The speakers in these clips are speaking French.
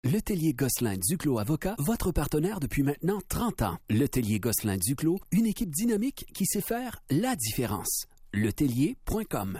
Letellier Gosselin Duclos Avocat, votre partenaire depuis maintenant 30 ans. Letellier Gosselin Duclos, une équipe dynamique qui sait faire la différence. Letellier.com.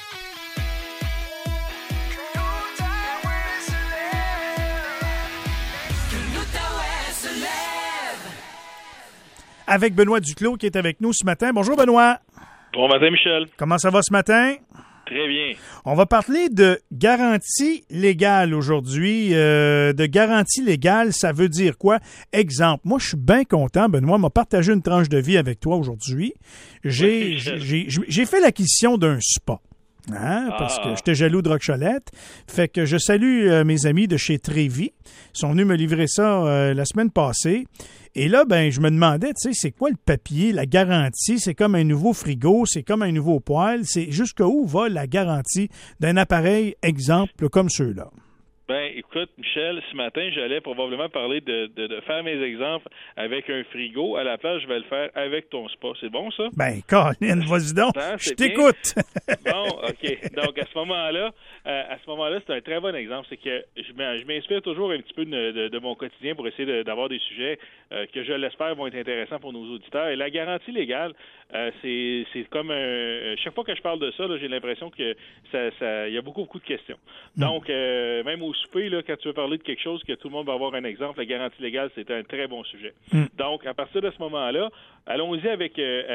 Avec Benoît Duclos qui est avec nous ce matin. Bonjour Benoît. Bon matin Michel. Comment ça va ce matin? Très bien. On va parler de garantie légale aujourd'hui. De garantie légale, ça veut dire quoi? Exemple, moi je suis bien content, Benoît, m'a partagé une tranche de vie avec toi aujourd'hui. J'ai fait l'acquisition d'un spa. Parce que j'étais jaloux de Rock-Cholette. Fait que je salue mes amis de chez Trévi. Ils sont venus me livrer ça la semaine passée. Et là, je me demandais, tu sais, c'est quoi le papier, la garantie? C'est comme un nouveau frigo, c'est comme un nouveau poêle. C'est jusqu'où va la garantie d'un appareil, exemple, comme ceux-là? Écoute, Michel, ce matin, j'allais probablement parler de faire mes exemples avec un frigo. À la place, je vais le faire avec ton spa. C'est bon, ça? Colin, vas-y donc. Je t'écoute. Bon, OK. Donc, à ce moment-là, c'est un très bon exemple. C'est que je m'inspire toujours un petit peu de mon quotidien pour essayer d'avoir des sujets que je l'espère vont être intéressants pour nos auditeurs. Et la garantie légale, c'est comme chaque fois que je parle de ça, là, j'ai l'impression que il y a beaucoup de questions. Donc, même au souper, là, quand tu veux parler de quelque chose que tout le monde va avoir un exemple, la garantie légale, c'est un très bon sujet. Donc, à partir de ce moment-là, allons-y avec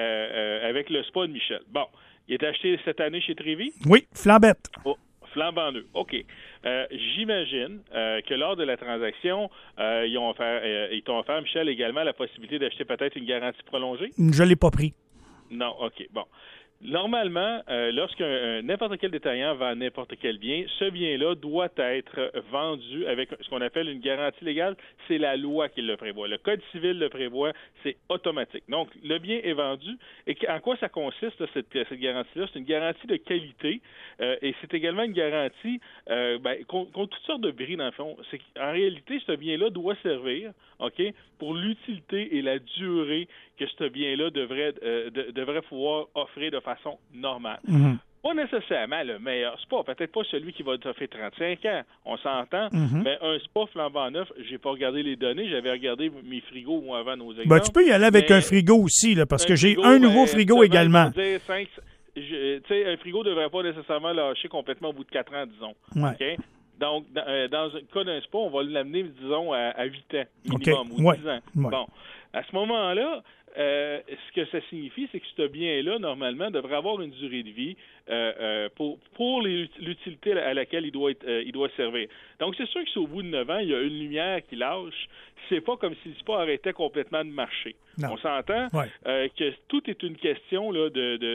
le spa de Michel. Bon, il est acheté cette année chez Trévi? Oui, flambette. Oh, flambant neuf. OK. J'imagine que lors de la transaction, ils t'ont offert, Michel, également la possibilité d'acheter peut-être une garantie prolongée? Je ne l'ai pas pris. Non, OK. Bon. Normalement, lorsqu'un n'importe quel détaillant vend n'importe quel bien, ce bien-là doit être vendu avec ce qu'on appelle une garantie légale. C'est la loi qui le prévoit. Le Code civil le prévoit. C'est automatique. Donc, le bien est vendu. Et en quoi ça consiste, cette garantie-là? C'est une garantie de qualité et c'est également une garantie contre toutes sortes de bris, dans le fond. En réalité, ce bien-là doit servir, OK, pour l'utilité et la durée que ce bien-là devrait pouvoir offrir de façon normale. Mm-hmm. Pas nécessairement le meilleur spa, peut-être pas celui qui va t'offrir 35 ans, on s'entend, mais un spa flambant neuf, j'ai pas regardé les données, j'avais regardé mes frigos moi avant nos exemples. Tu peux y aller avec un frigo aussi, là, parce que j'ai un nouveau frigo également. Un frigo ne devrait pas nécessairement lâcher complètement au bout de 4 ans, disons. Ouais. Okay? Donc, dans le cas d'un spa, on va l'amener, disons, à 8 ans minimum, ou 10 ans. Ouais. Bon, à ce moment-là, ce que ça signifie, c'est que ce bien-là, normalement, devrait avoir une durée de vie pour l'utilité à laquelle il doit servir. Donc, c'est sûr que si au bout de 9 ans, il y a une lumière qui lâche, c'est pas comme si le spa arrêtait complètement de marcher. Non. On s'entend que tout est une question là,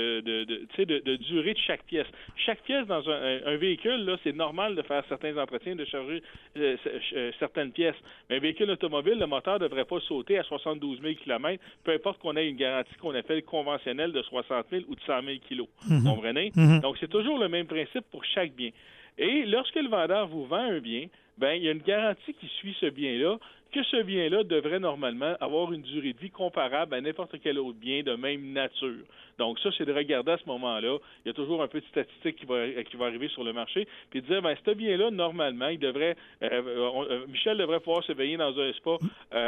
de durée de chaque pièce. Chaque pièce dans un véhicule, là, c'est normal de faire certains entretiens, de charger certaines pièces. Mais un véhicule automobile, le moteur ne devrait pas sauter à 72 000 km, peu importe qu'on ait une garantie qu'on appelle conventionnelle de 60 000 ou de 100 000 kg. Vous comprenez? Donc, c'est toujours le même principe pour chaque bien. Et lorsque le vendeur vous vend un bien, il y a une garantie qui suit ce bien-là, que ce bien-là devrait normalement avoir une durée de vie comparable à n'importe quel autre bien de même nature. Donc ça, c'est de regarder à ce moment-là. Il y a toujours un peu de statistique qui va arriver sur le marché, puis de dire, ce bien-là, normalement, il devrait, Michel devrait pouvoir se baigner dans un spa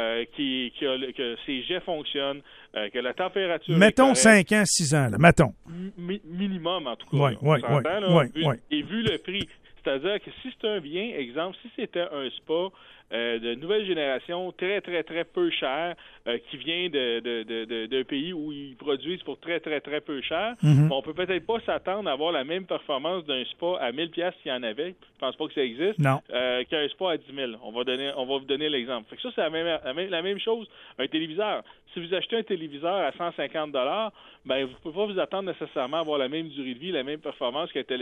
que ses jets fonctionnent, que la température mettons 5 ans, 6 ans, là, mettons. Minimum, en tout cas. Oui. Et vu le prix, c'est-à-dire que si c'est un bien, exemple, si c'était un spa de nouvelle génération, très, très, très peu cher, qui vient d'un pays où ils produisent pour très, très, très peu cher, on peut peut-être pas s'attendre à avoir la même performance d'un spa à 1000$ s'il y en avait, je pense pas que ça existe, qu'un spa à 10 000. On va vous donner l'exemple. Fait que ça, c'est la même chose. Un téléviseur. Si vous achetez un téléviseur à 150$, vous ne pouvez pas vous attendre nécessairement à avoir la même durée de vie, la même performance qu'un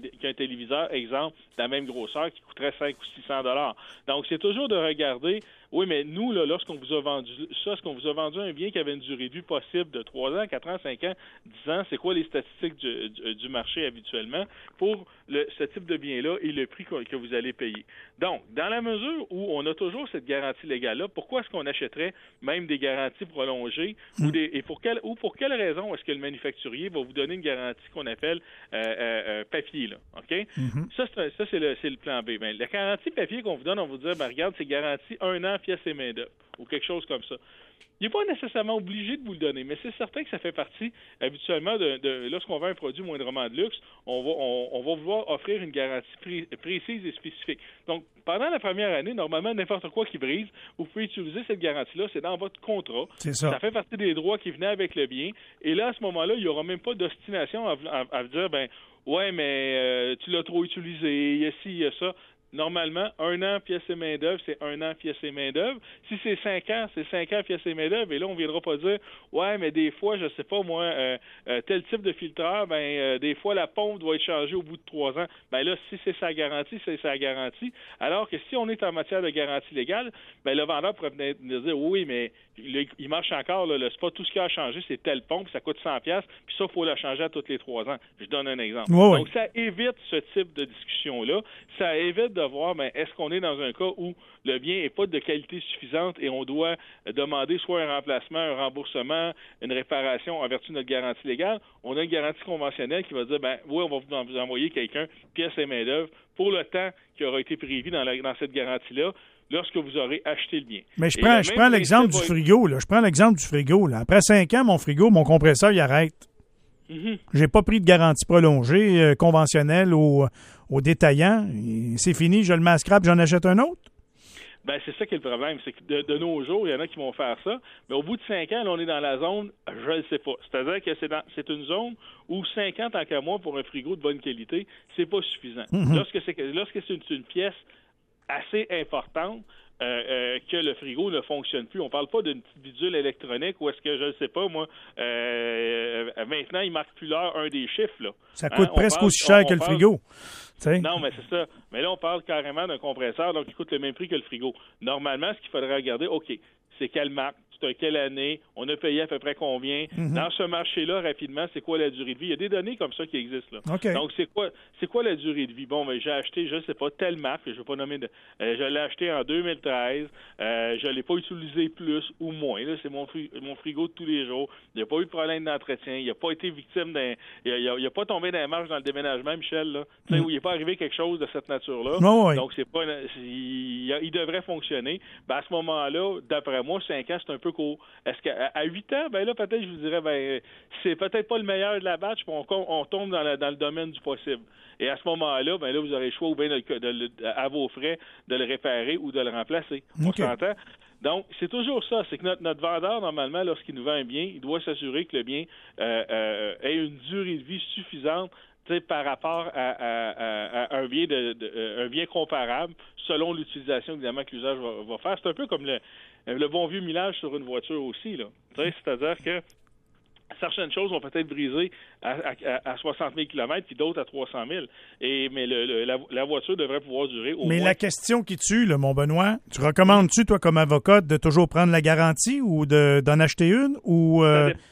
téléviseur, exemple, de la même grosseur qui coûterait 500 ou 600$. Donc, c'est toujours de regarder Oui, mais nous, là, lorsqu'on vous a vendu ça, est-ce qu'on vous a vendu un bien qui avait une durée de vie possible de 3 ans, 4 ans, 5 ans, 10 ans? C'est quoi les statistiques du marché habituellement pour ce type de bien-là et le prix que vous allez payer? Donc, dans la mesure où on a toujours cette garantie légale-là, pourquoi est-ce qu'on achèterait même des garanties prolongées et pour quelle raison est-ce que le manufacturier va vous donner une garantie qu'on appelle papier, là, OK? Mm-hmm. Ça, c'est le plan B. Ben, la garantie papier qu'on vous donne, on vous dit, regarde, c'est garantie 1 an, pièces et main-d'œuvre, ou quelque chose comme ça. Il n'est pas nécessairement obligé de vous le donner, mais c'est certain que ça fait partie, habituellement, lorsqu'on vend un produit moindrement de luxe, on va vouloir offrir une garantie précise et spécifique. Donc, pendant la première année, normalement, n'importe quoi qui brise, vous pouvez utiliser cette garantie-là, c'est dans votre contrat. C'est ça. Ça fait partie des droits qui venaient avec le bien. Et là, à ce moment-là, il n'y aura même pas d'obstination à dire, ouais, mais tu l'as trop utilisé, il y a ci, il y a ça. Normalement, 1 an, pièces et main-d'œuvre, c'est 1 an, pièces et main-d'œuvre. Si c'est 5 ans, c'est 5 ans, pièces et main-d'œuvre. Et là, on ne viendra pas dire, ouais, mais des fois, je sais pas, moi, tel type de filtreur, des fois, la pompe doit être changée au bout de 3 ans. Là, si c'est sa garantie, c'est sa garantie. Alors que si on est en matière de garantie légale, le vendeur pourrait venir dire, oui, mais il marche encore, là, c'est pas tout ce qui a changé, c'est telle pompe, ça coûte 100$, puis ça, il faut la changer à tous les 3 ans. Je donne un exemple. Oui. Donc, ça évite ce type de discussion-là. Ça évite de voir, est-ce qu'on est dans un cas où le bien n'est pas de qualité suffisante et on doit demander soit un remplacement, un remboursement, une réparation en vertu de notre garantie légale. On a une garantie conventionnelle qui va dire, oui, on va vous envoyer quelqu'un, pièces et main-d'œuvre, pour le temps qui aura été prévu dans cette garantie-là, lorsque vous aurez acheté le bien. Mais je prends l'exemple du frigo, là. Je prends l'exemple du frigo, là. Après 5 ans, mon compresseur, il arrête. Mm-hmm. J'ai pas pris de garantie prolongée conventionnelle au détaillant. C'est fini, je le mets à scrap, j'en achète un autre? C'est ça qui est le problème. C'est que de nos jours, il y en a qui vont faire ça. Mais au bout de 5 ans, là, on est dans la zone, je ne sais pas. C'est-à-dire que c'est une zone où 5 ans, tant qu'à moi, pour un frigo de bonne qualité, c'est pas suffisant. Mm-hmm. Lorsque c'est une pièce assez importante, que le frigo ne fonctionne plus. On parle pas d'une petite bidule électronique où est-ce que, je ne sais pas, moi, maintenant, il marque plus l'heure un des chiffres, là. Ça coûte presque aussi cher que le frigo. T'sais? Non, mais c'est ça. Mais là, on parle carrément d'un compresseur, donc il coûte le même prix que le frigo. Normalement, ce qu'il faudrait regarder, OK, c'est quelle marque, c'est quelle année, on a payé à peu près combien. Mm-hmm. Dans ce marché-là, rapidement, c'est quoi la durée de vie? Il y a des données comme ça qui existent, là. Okay. Donc, c'est quoi la durée de vie? Bon, j'ai acheté, je ne sais pas, telle marque, je ne vais pas nommer je l'ai acheté en 2013, je ne l'ai pas utilisé plus ou moins. Là, c'est mon frigo de tous les jours. Il n'y a pas eu de problème d'entretien. Il n'a pas été victime il n'a pas tombé dans les marches dans le déménagement, Michel, là. Où il n'est pas arrivé quelque chose de cette nature-là. Oh, oui. Donc, c'est pas il devrait fonctionner. À ce moment-là, d'après moi, 5 ans, c'est un peu court. Est-ce qu'à 8 ans, là, peut-être, je vous dirais, c'est peut-être pas le meilleur de la batch, puis on tombe dans le domaine du possible. Et à ce moment-là, là, vous aurez le choix ou bien à vos frais de le réparer ou de le remplacer. Okay. On s'entend? Donc, c'est toujours ça. C'est que notre vendeur, normalement, lorsqu'il nous vend un bien, il doit s'assurer que le bien ait une durée de vie suffisante par rapport à un bien comparable selon l'utilisation, évidemment, que l'usage va faire. C'est un peu comme le bon vieux millage sur une voiture aussi, là. C'est-à-dire que certaines choses vont peut-être briser à 60 000 km puis d'autres à 300 000. Mais la voiture devrait pouvoir durer au moins... Mais la question qui tue, là, mon Benoît, tu recommandes-tu, toi, comme avocat, de toujours prendre la garantie ou d'en acheter une? Ou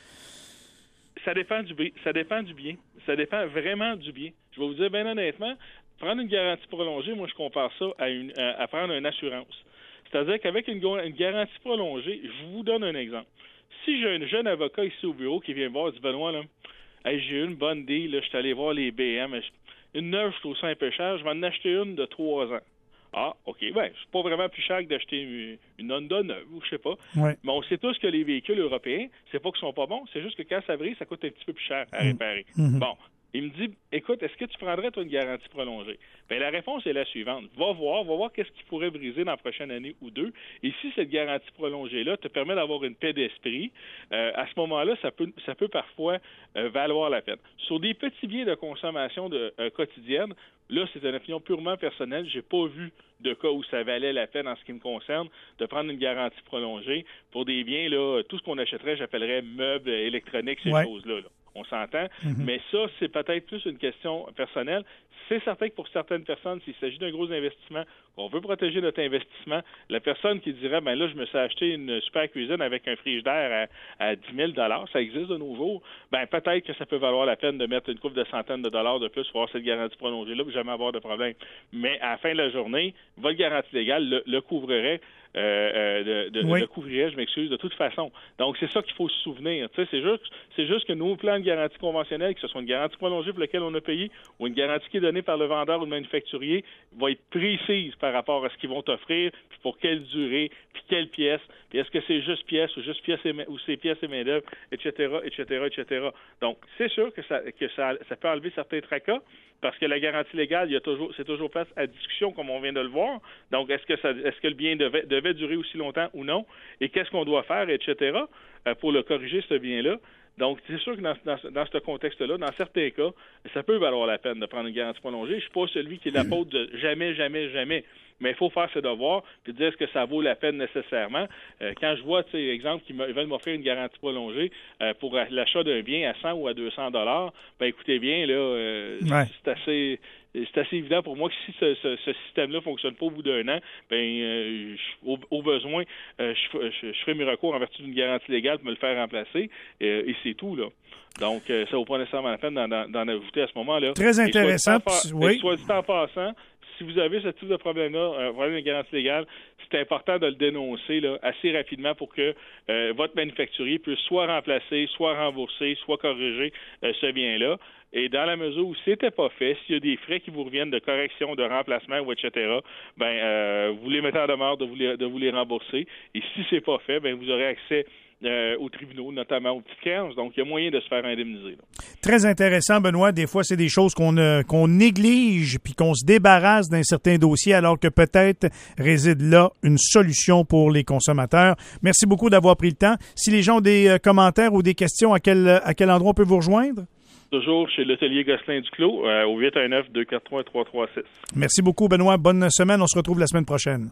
Ça dépend du bien. Ça dépend vraiment du bien. Je vais vous dire bien honnêtement, prendre une garantie prolongée, moi, je compare ça à prendre une assurance. C'est-à-dire qu'avec une garantie prolongée, je vous donne un exemple. Si j'ai un jeune avocat ici au bureau qui vient me voir et dit, Benoît, là, hey, j'ai eu une bonne deal, là, je suis allé voir les BM, une neuve, je trouve ça un peu cher, je vais en acheter une de 3 ans. Ah, OK, c'est pas vraiment plus cher que d'acheter une Honda neuve, ou je sais pas. Ouais. Mais on sait tous que les véhicules européens, c'est pas qu'ils sont pas bons, c'est juste que quand ça brise, ça coûte un petit peu plus cher à réparer. Mm-hmm. Bon. Il me dit, écoute, est-ce que tu prendrais, toi, une garantie prolongée? La réponse est la suivante. Va voir qu'est-ce qui pourrait briser dans la prochaine année ou deux. Et si cette garantie prolongée-là te permet d'avoir une paix d'esprit, à ce moment-là, ça peut parfois valoir la peine. Sur des petits biens de consommation quotidienne, là, c'est une opinion purement personnelle. J'ai pas vu de cas où ça valait la peine, en ce qui me concerne, de prendre une garantie prolongée. Pour des biens, là, tout ce qu'on achèterait, j'appellerais meubles, électroniques, ces choses-là. Là. On s'entend. Mais ça, c'est peut-être plus une question personnelle. C'est certain que pour certaines personnes, s'il s'agit d'un gros investissement, on veut protéger notre investissement, la personne qui dirait, ben là, je me suis acheté une super cuisine avec un frigidaire à 10 000 $, ça existe de nos jours, ben peut-être que ça peut valoir la peine de mettre une couple de centaines de dollars de plus pour avoir cette garantie prolongée-là pour jamais avoir de problème. Mais à la fin de la journée, votre garantie légale le couvrirait. Le couvrirait, je m'excuse, de toute façon. Donc, c'est ça qu'il faut se souvenir. Tu sais, c'est juste que nos plans de garantie conventionnelle, que ce soit une garantie prolongée pour laquelle on a payé ou une garantie qui est donnée par le vendeur ou le manufacturier, va être précise par rapport à ce qu'ils vont t'offrir, puis pour quelle durée, puis quelle pièce, puis est-ce que c'est juste pièce ou juste pièce ou c'est pièces et main-d'œuvre, etc., etc., etc. Donc, c'est sûr que ça peut enlever certains tracas, parce que la garantie légale, c'est toujours place à discussion, comme on vient de le voir. Donc, est-ce que le bien devait durer aussi longtemps ou non? Et qu'est-ce qu'on doit faire, etc., pour le corriger, ce bien-là? Donc, c'est sûr que dans ce contexte-là, dans certains cas, ça peut valoir la peine de prendre une garantie prolongée. Je ne suis pas celui qui est l'apôtre de jamais, jamais, jamais. Mais il faut faire ses devoirs puis dire est-ce que ça vaut la peine nécessairement. Quand je vois, tu sais, exemple, qu'ils veulent m'offrir une garantie prolongée pour l'achat d'un bien à 100 ou à 200 $, ben écoutez bien, là, c'est assez évident pour moi que si ce système-là ne fonctionne pas au bout d'un an, au besoin, je ferai mes recours en vertu d'une garantie légale pour me le faire remplacer, et c'est tout, là. Donc, ça ne vaut pas nécessairement la peine d'en ajouter à ce moment-là. Très intéressant. Soit dit en passant, si vous avez ce type de problème-là, un problème de garantie légale, c'est important de le dénoncer là, assez rapidement pour que votre manufacturier puisse soit remplacer, soit rembourser, soit corriger ce bien-là. Et dans la mesure où c'était pas fait, s'il y a des frais qui vous reviennent de correction, de remplacement ou etc., vous les mettez en demeure de vous les rembourser. Et si c'est pas fait, vous aurez accès aux tribunaux, notamment aux petites créances. Donc, il y a moyen de se faire indemniser. Là. Très intéressant, Benoît. Des fois, c'est des choses qu'on néglige puis qu'on se débarrasse d'un certain dossier alors que peut-être réside là une solution pour les consommateurs. Merci beaucoup d'avoir pris le temps. Si les gens ont des commentaires ou des questions, à quel endroit on peut vous rejoindre? Toujours chez l'Atelier Gosselin-Duclos, au 819-243-3336. Merci beaucoup, Benoît. Bonne semaine. On se retrouve la semaine prochaine.